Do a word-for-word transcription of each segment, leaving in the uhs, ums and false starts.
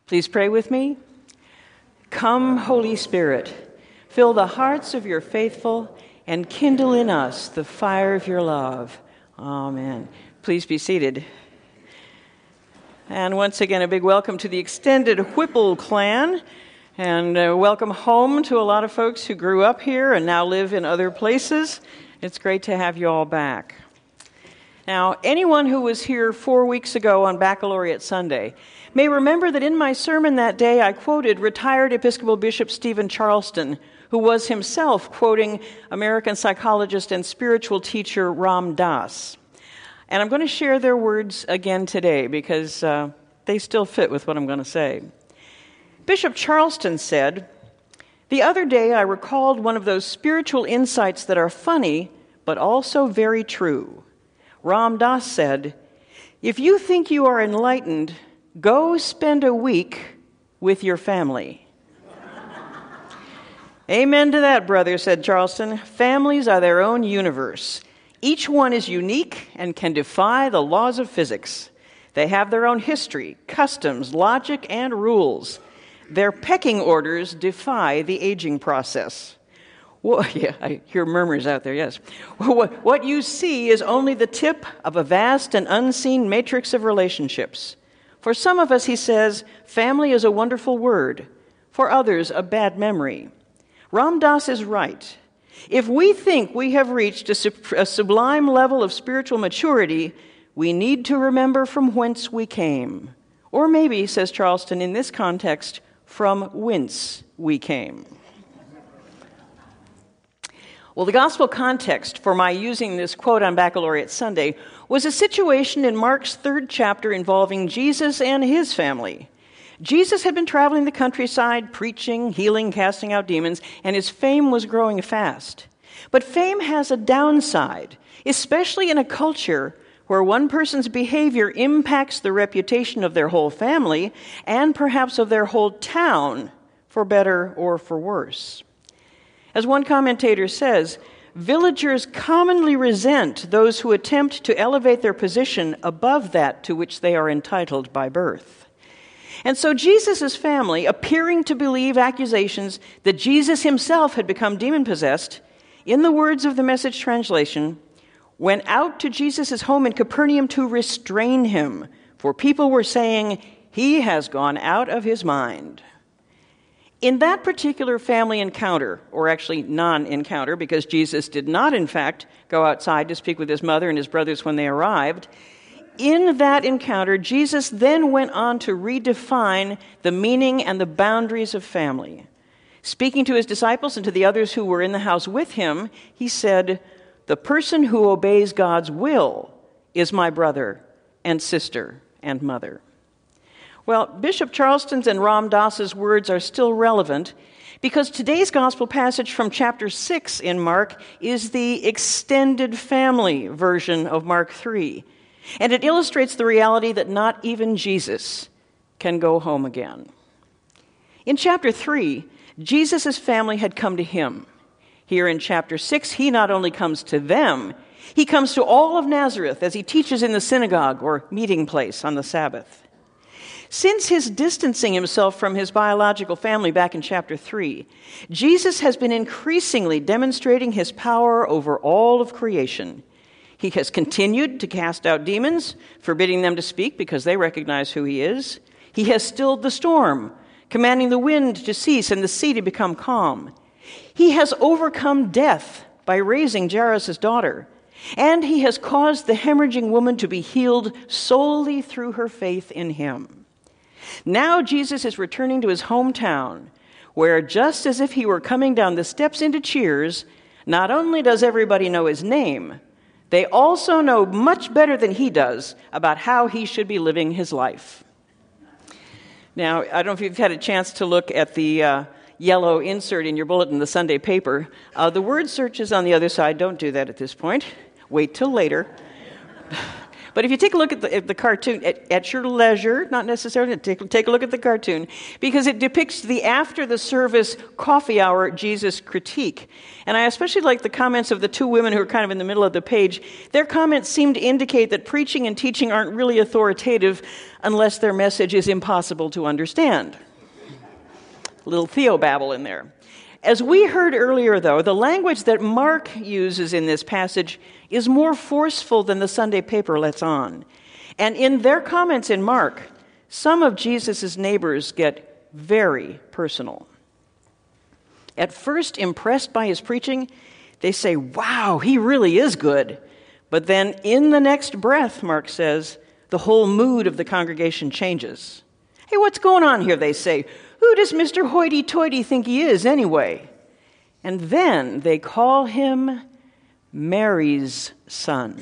Please pray with me. Come, Holy Spirit, fill the hearts of your faithful and kindle in us the fire of your love. Amen. Please be seated. And once again, a big welcome to the extended Whipple clan, and uh, welcome home to a lot of folks who grew up here and now live in other places. It's great to have you all back. Now, anyone who was here four weeks ago on Baccalaureate Sunday may remember that in my sermon that day I quoted retired Episcopal Bishop Stephen Charleston, who was himself quoting American psychologist and spiritual teacher Ram Dass. And I'm going to share their words again today because uh, they still fit with what I'm going to say. Bishop Charleston said, "The other day I recalled one of those spiritual insights that are funny, but also very true. Ram Dass said, 'If you think you are enlightened, go spend a week with your family.'" "Amen to that, brother," said Charleston. "Families are their own universe. Each one is unique and can defy the laws of physics. They have their own history, customs, logic, and rules. Their pecking orders defy the aging process." Well, yeah, I hear murmurs out there, yes. What, what you see is only the tip of a vast and unseen matrix of relationships. For some of us, he says, family is a wonderful word. For others, a bad memory. Ram Dass is right. If we think we have reached a, sub- a sublime level of spiritual maturity, we need to remember from whence we came. Or maybe, says Charleston in this context, from whence we came. Well, the gospel context for my using this quote on Baccalaureate Sunday was a situation in Mark's third chapter involving Jesus and his family. Jesus had been traveling the countryside, preaching, healing, casting out demons, and his fame was growing fast. But fame has a downside, especially in a culture where one person's behavior impacts the reputation of their whole family and perhaps of their whole town, for better or for worse. As one commentator says, villagers commonly resent those who attempt to elevate their position above that to which they are entitled by birth. And so Jesus' family, appearing to believe accusations that Jesus himself had become demon-possessed, in the words of the Message translation, went out to Jesus' home in Capernaum to restrain him, for people were saying, "He has gone out of his mind." In that particular family encounter, or actually non-encounter, because Jesus did not, in fact, go outside to speak with his mother and his brothers when they arrived, in that encounter, Jesus then went on to redefine the meaning and the boundaries of family. Speaking to his disciples and to the others who were in the house with him, he said, "The person who obeys God's will is my brother and sister and mother." Well, Bishop Charleston's and Ram Dass's words are still relevant because today's gospel passage from chapter six in Mark is the extended family version of Mark three, and it illustrates the reality that not even Jesus can go home again. In chapter three, Jesus' family had come to him. Here in chapter six, he not only comes to them, he comes to all of Nazareth as he teaches in the synagogue or meeting place on the Sabbath. Since his distancing himself from his biological family back in chapter three, Jesus has been increasingly demonstrating his power over all of creation. He has continued to cast out demons, forbidding them to speak because they recognize who he is. He has stilled the storm, commanding the wind to cease and the sea to become calm. He has overcome death by raising Jairus' daughter, and he has caused the hemorrhaging woman to be healed solely through her faith in him. Now Jesus is returning to his hometown, where just as if he were coming down the steps into Cheers, not only does everybody know his name, they also know much better than he does about how he should be living his life. Now, I don't know if you've had a chance to look at the uh, yellow insert in your bulletin, the Sunday paper. Uh, the word search is on the other side. Don't do that at this point. Wait till later. But if you take a look at the, at the cartoon at, at your leisure, not necessarily, take, take a look at the cartoon, because it depicts the after-the-service coffee hour Jesus critique. And I especially like the comments of the two women who are kind of in the middle of the page. Their comments seem to indicate that preaching and teaching aren't really authoritative unless their message is impossible to understand. A little theobabble in there. As we heard earlier, though, the language that Mark uses in this passage is more forceful than the Sunday paper lets on. And in their comments in Mark, some of Jesus' neighbors get very personal. At first impressed by his preaching, they say, wow, he really is good. But then in the next breath, Mark says, the whole mood of the congregation changes. Hey, what's going on here, they say. Who does Mister Hoity-toity think he is, anyway? And then they call him Mary's son.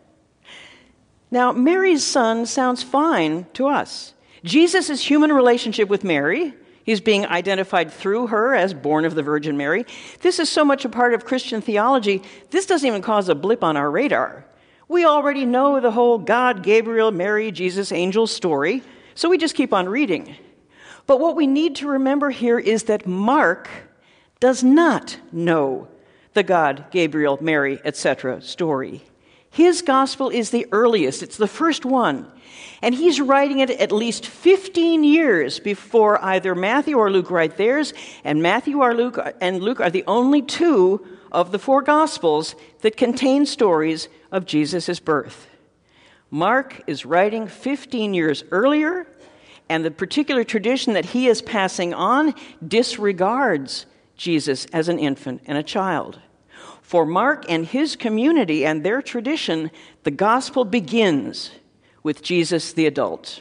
Now, Mary's son sounds fine to us. Jesus' human relationship with Mary, he's being identified through her as born of the Virgin Mary. This is so much a part of Christian theology, this doesn't even cause a blip on our radar. We already know the whole God, Gabriel, Mary, Jesus, angel story, so we just keep on reading. But what we need to remember here is that Mark does not know the God, Gabriel, Mary, et cetera story. His gospel is the earliest. It's the first one. And he's writing it at least fifteen years before either Matthew or Luke write theirs, and Matthew or Luke and Luke are the only two of the four gospels that contain stories of Jesus' birth. Mark is writing fifteen years earlier, and the particular tradition that he is passing on disregards Jesus as an infant and a child. For Mark and his community and their tradition, the gospel begins with Jesus the adult.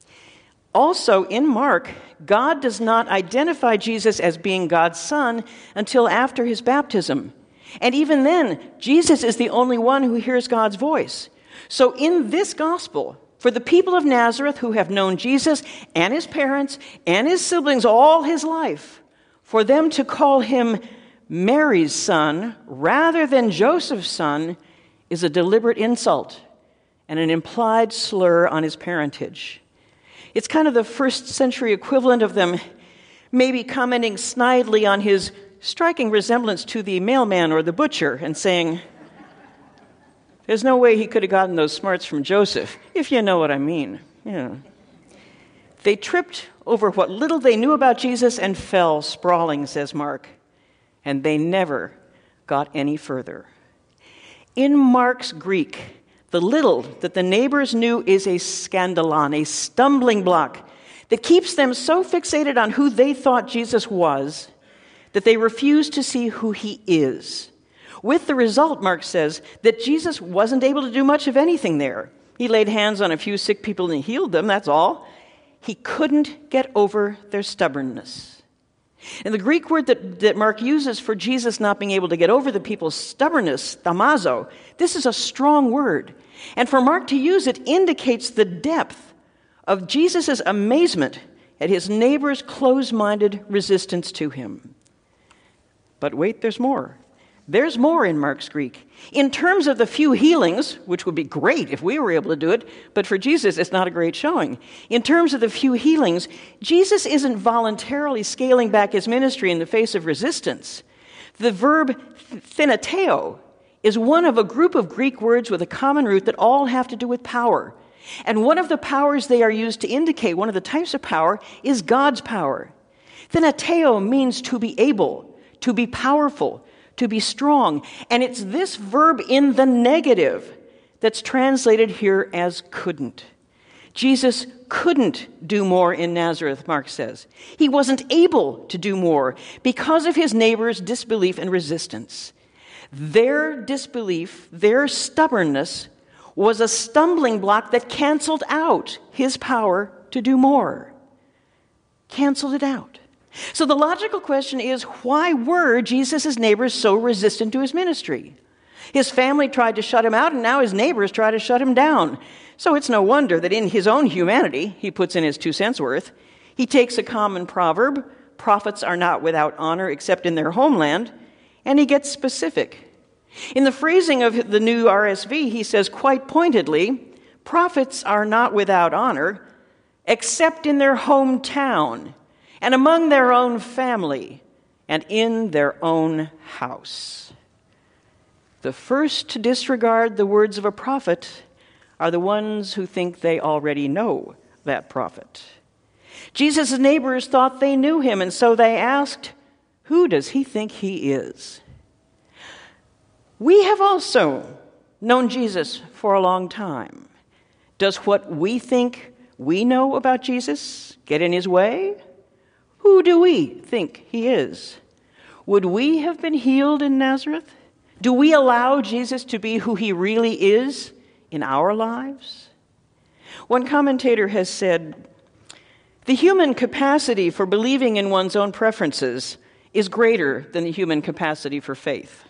Also, in Mark, God does not identify Jesus as being God's son until after his baptism. And even then, Jesus is the only one who hears God's voice. So in this gospel, for the people of Nazareth who have known Jesus and his parents and his siblings all his life, for them to call him Mary's son rather than Joseph's son is a deliberate insult and an implied slur on his parentage. It's kind of the first century equivalent of them maybe commenting snidely on his striking resemblance to the mailman or the butcher and saying, there's no way he could have gotten those smarts from Joseph, if you know what I mean. Yeah. They tripped over what little they knew about Jesus and fell sprawling, says Mark. And they never got any further. In Mark's Greek, the little that the neighbors knew is a scandalon, a stumbling block that keeps them so fixated on who they thought Jesus was that they refuse to see who he is. With the result, Mark says, that Jesus wasn't able to do much of anything there. He laid hands on a few sick people and healed them, that's all. He couldn't get over their stubbornness. And the Greek word that, that Mark uses for Jesus not being able to get over the people's stubbornness, thamazo, this is a strong word. And for Mark to use it indicates the depth of Jesus' amazement at his neighbor's closed-minded resistance to him. But wait, there's more. There's more in Mark's Greek. In terms of the few healings, which would be great if we were able to do it, but for Jesus, it's not a great showing. In terms of the few healings, Jesus isn't voluntarily scaling back his ministry in the face of resistance. The verb thinateo is one of a group of Greek words with a common root that all have to do with power. And one of the powers they are used to indicate, one of the types of power, is God's power. Thinateo means to be able, to be powerful, to be strong. And it's this verb in the negative that's translated here as couldn't. Jesus couldn't do more in Nazareth, Mark says. He wasn't able to do more because of his neighbors' disbelief and resistance. Their disbelief, their stubbornness, was a stumbling block that canceled out his power to do more. Canceled it out. So the logical question is, why were Jesus' neighbors so resistant to his ministry? His family tried to shut him out, and now his neighbors try to shut him down. So it's no wonder that in his own humanity, he puts in his two cents worth. He takes a common proverb, prophets are not without honor except in their homeland, and he gets specific. In the phrasing of the new R S V, he says quite pointedly, Prophets are not without honor, except in their hometown, and among their own family, and in their own house. The first to disregard the words of a prophet are the ones who think they already know that prophet. Jesus' neighbors thought they knew him, and so they asked, "Who does he think he is?" We have also known Jesus for a long time. Does what we think we know about Jesus get in his way? Who do we think he is? Would we have been healed in Nazareth? Do we allow Jesus to be who he really is in our lives? One commentator has said, "The human capacity for believing in one's own preferences is greater than the human capacity for faith."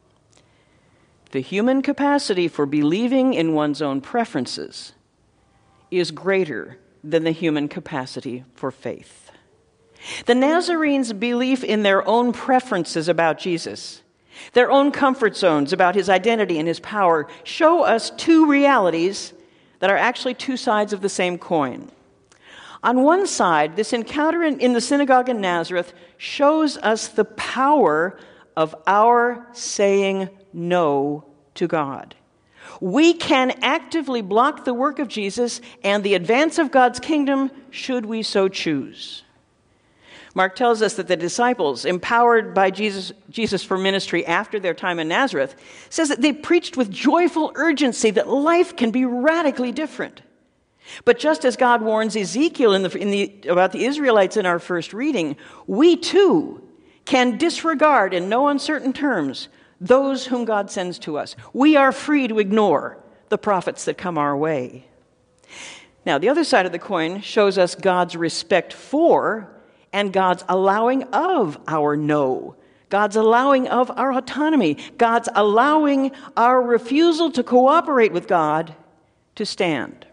The human capacity for believing in one's own preferences is greater than the human capacity for faith. The Nazarenes' belief in their own preferences about Jesus, their own comfort zones about his identity and his power, show us two realities that are actually two sides of the same coin. On one side, this encounter in, in the synagogue in Nazareth shows us the power of our saying no to God. We can actively block the work of Jesus and the advance of God's kingdom should we so choose. Mark tells us that the disciples, empowered by Jesus, Jesus for ministry after their time in Nazareth, says that they preached with joyful urgency that life can be radically different. But just as God warns Ezekiel in the, in the, about the Israelites in our first reading, we too can disregard in no uncertain terms those whom God sends to us. We are free to ignore the prophets that come our way. Now, the other side of the coin shows us God's respect for and God's allowing of our no, God's allowing of our autonomy, God's allowing our refusal to cooperate with God to stand.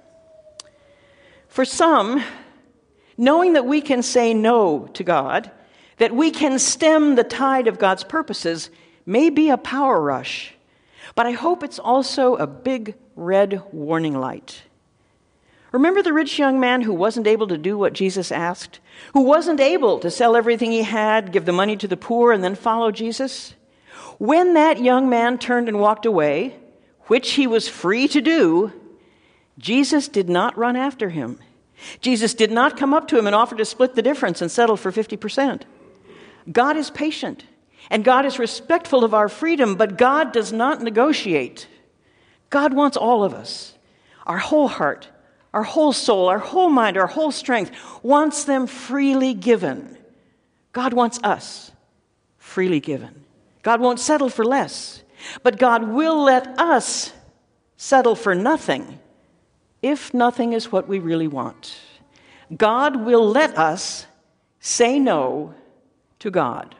For some, knowing that we can say no to God, that we can stem the tide of God's purposes, may be a power rush, but I hope it's also a big red warning light. Remember the rich young man who wasn't able to do what Jesus asked? Who wasn't able to sell everything he had, give the money to the poor, and then follow Jesus? When that young man turned and walked away, which he was free to do, Jesus did not run after him. Jesus did not come up to him and offer to split the difference and settle for fifty percent. God is patient, and God is respectful of our freedom, but God does not negotiate. God wants all of us, our whole heart, our whole soul, our whole mind, our whole strength, wants them freely given. God wants us freely given. God won't settle for less, but God will let us settle for nothing if nothing is what we really want. God will let us say no to God.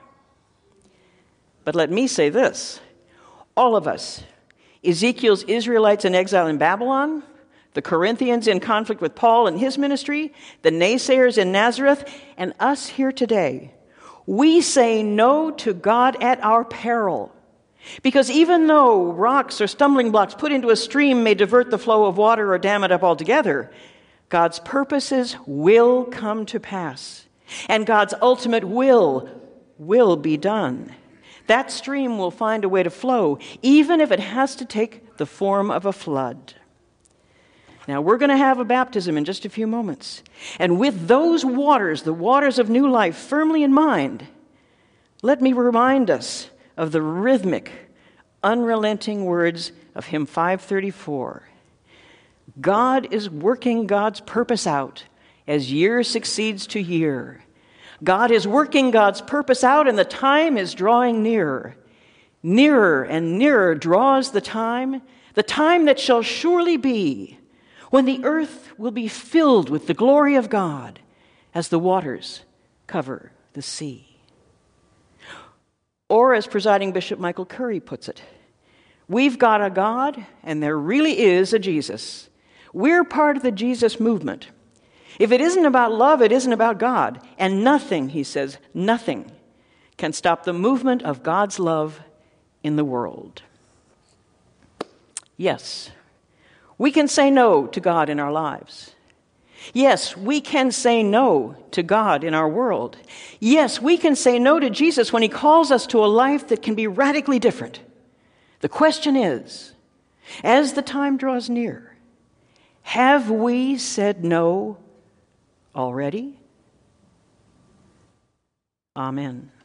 But let me say this, all of us, Ezekiel's Israelites in exile in Babylon, the Corinthians in conflict with Paul and his ministry, the naysayers in Nazareth, and us here today, we say no to God at our peril. Because even though rocks or stumbling blocks put into a stream may divert the flow of water or dam it up altogether, God's purposes will come to pass, and God's ultimate will will be done. That stream will find a way to flow, even if it has to take the form of a flood. Now, we're going to have a baptism in just a few moments. And with those waters, the waters of new life, firmly in mind, let me remind us of the rhythmic, unrelenting words of hymn five thirty-four. God is working God's purpose out as year succeeds to year. God is working God's purpose out, and the time is drawing nearer. Nearer and nearer draws the time, the time that shall surely be when the earth will be filled with the glory of God as the waters cover the sea. Or, as presiding Bishop Michael Curry puts it, we've got a God, and there really is a Jesus. We're part of the Jesus movement. If it isn't about love, it isn't about God. And nothing, he says, nothing can stop the movement of God's love in the world. Yes, We can say no to God in our lives. Yes, we can say no to God in our world. Yes, we can say no to Jesus when he calls us to a life that can be radically different. The question is, as the time draws near, have we said no already? Amen.